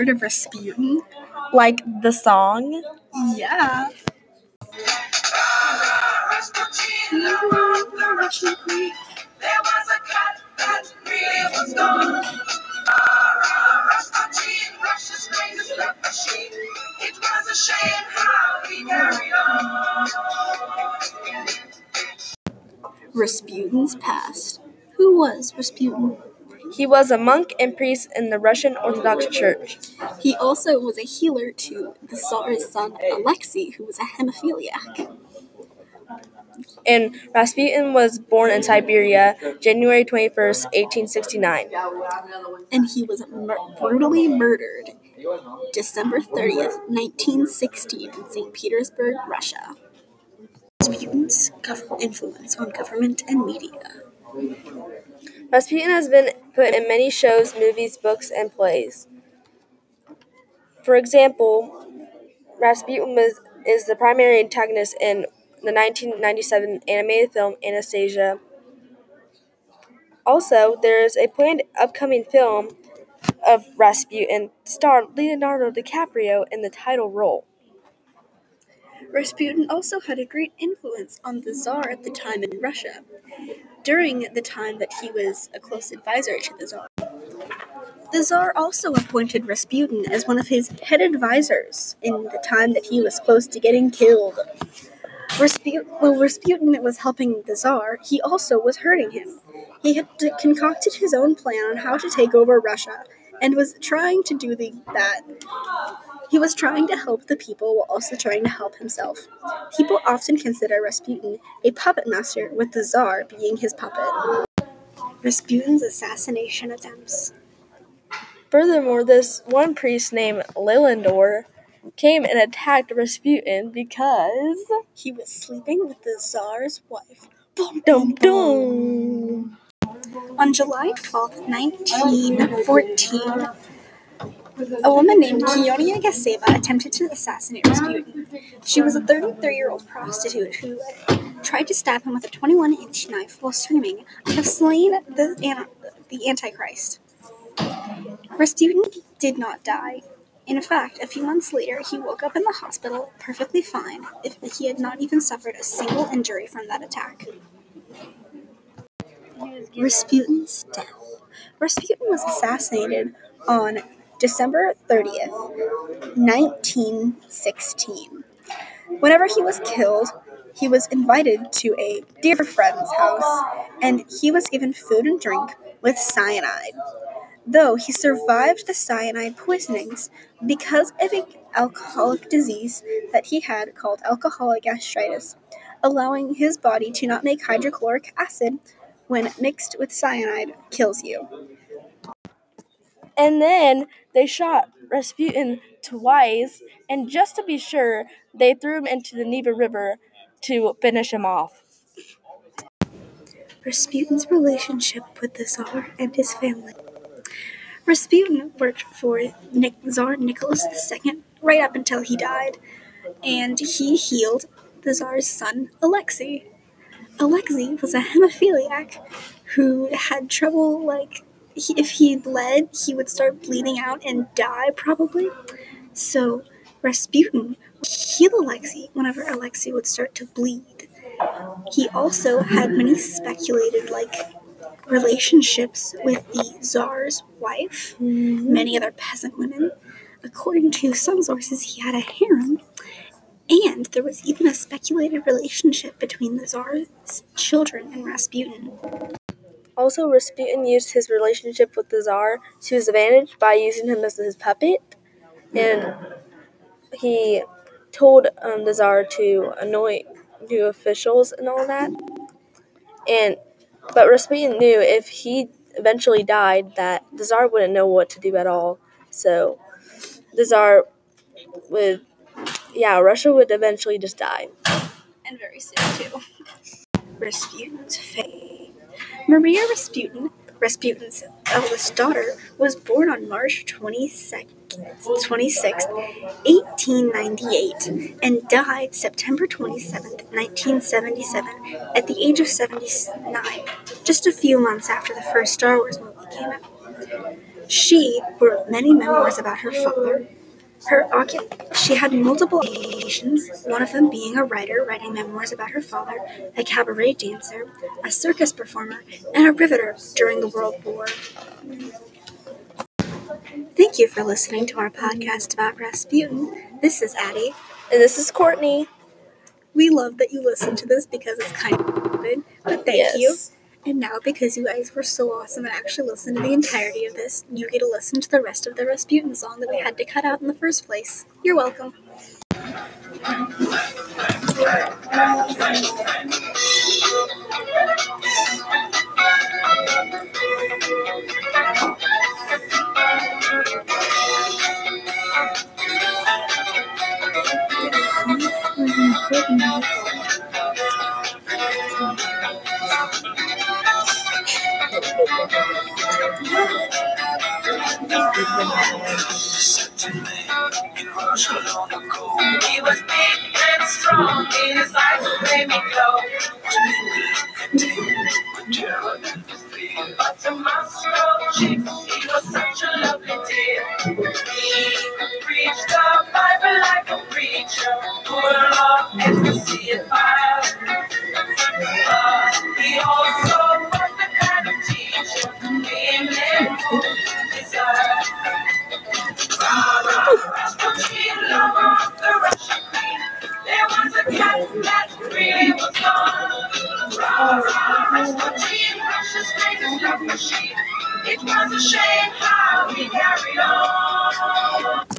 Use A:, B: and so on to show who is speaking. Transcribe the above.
A: heard of Rasputin?
B: Like the song?
A: Yeah.
C: The Russian queen. There was a cat that really was gone. Rasputin, Russia's greatest love machine. It was a shame how he carried on.
A: Rasputin's past. Who was Rasputin?
B: He was a monk and priest in the Russian Orthodox Church.
A: He also was a healer to the Tsar's son Alexei, who was a hemophiliac.
B: And Rasputin was born in Siberia, January 21st, 1869.
A: And he was brutally murdered December 30th, 1916 in St. Petersburg, Russia. Rasputin's influence on government and media.
B: Rasputin has been put in many shows, movies, books, and plays. For example, Rasputin is the primary antagonist in the 1997 animated film Anastasia. Also, there is a planned upcoming film of Rasputin, starring Leonardo DiCaprio in the title role.
A: Rasputin also had a great influence on the Tsar at the time in Russia, during the time that he was a close advisor to the Tsar. The Tsar also appointed Rasputin as one of his head advisors in the time that he was close to getting killed. Rasputin was helping the Tsar, he also was hurting him. He had concocted his own plan on how to take over Russia, and was trying to do that. He was trying to help the people while also trying to help himself. People often consider Rasputin a puppet master, with the Tsar being his puppet. Rasputin's assassination attempts.
B: Furthermore, this one priest named Lelandor came and attacked Rasputin because
A: he was sleeping with the Tsar's wife.
B: Dum dum dum.
A: On July 12, 1914, a woman named Kionia Gaseva attempted to assassinate Rasputin. She was a 33-year-old prostitute who tried to stab him with a 21-inch knife while screaming, "I have slain the Antichrist." Rasputin did not die. In fact, a few months later, he woke up in the hospital perfectly fine, if he had not even suffered a single injury from that attack. Rasputin's death. Rasputin was assassinated on December 30th, 1916. Whenever he was killed, he was invited to a dear friend's house, and he was given food and drink with cyanide. Though he survived the cyanide poisonings because of an alcoholic disease that he had called alcoholic gastritis, allowing his body to not make hydrochloric acid when mixed with cyanide kills you.
B: And then they shot Rasputin twice, and just to be sure, they threw him into the Neva River to finish him off.
A: Rasputin's relationship with the Tsar and his family. Rasputin worked for Tsar Nicholas II right up until he died, and he healed the Tsar's son, Alexei. Alexei was a hemophiliac who had trouble, if he bled, he would start bleeding out and die, probably. So Rasputin would heal Alexei whenever Alexei would start to bleed. He also had many speculated, relationships with the Tsar's wife, many other peasant women. According to some sources, he had a harem, and there was even a speculated relationship between the Tsar's children and Rasputin.
B: Also, Rasputin used his relationship with the Tsar to his advantage by using him as his puppet, and he told the Tsar to anoint new officials and all that. But Rasputin knew if he eventually died that the Tsar wouldn't know what to do at all. So the Tsar Russia would eventually just die.
A: And very soon, too. Rasputin's fate. Maria Rasputin, Rasputin's eldest daughter, was born on March 26, 1898, and died September 27, 1977, at the age of 79, just a few months after the first Star Wars movie came out. She wrote many memoirs about her father. She had multiple occupations, one of them being a writer, writing memoirs about her father, a cabaret dancer, a circus performer, and a riveter during the World War. Thank you for listening to our podcast about Rasputin. This is Addie.
B: And this is Courtney.
A: We love that you listened to this because it's kind of stupid, but thank you. And now, because you guys were so awesome and actually listened to the entirety of this, you get to listen to the rest of the Rasputin song that we had to cut out in the first place. You're welcome.
C: He was big and strong, in his eyes would make me glow. But to Moscow chicks, he was such a lovely dear. He could preach the Bible like a preacher, full of ecstasy and fire. He also was the kind of teacher women desire. Rasputin, lover of the Russian queen. There was a cat that really was gone. Rasputin, Russia's greatest love machine. It was a shame how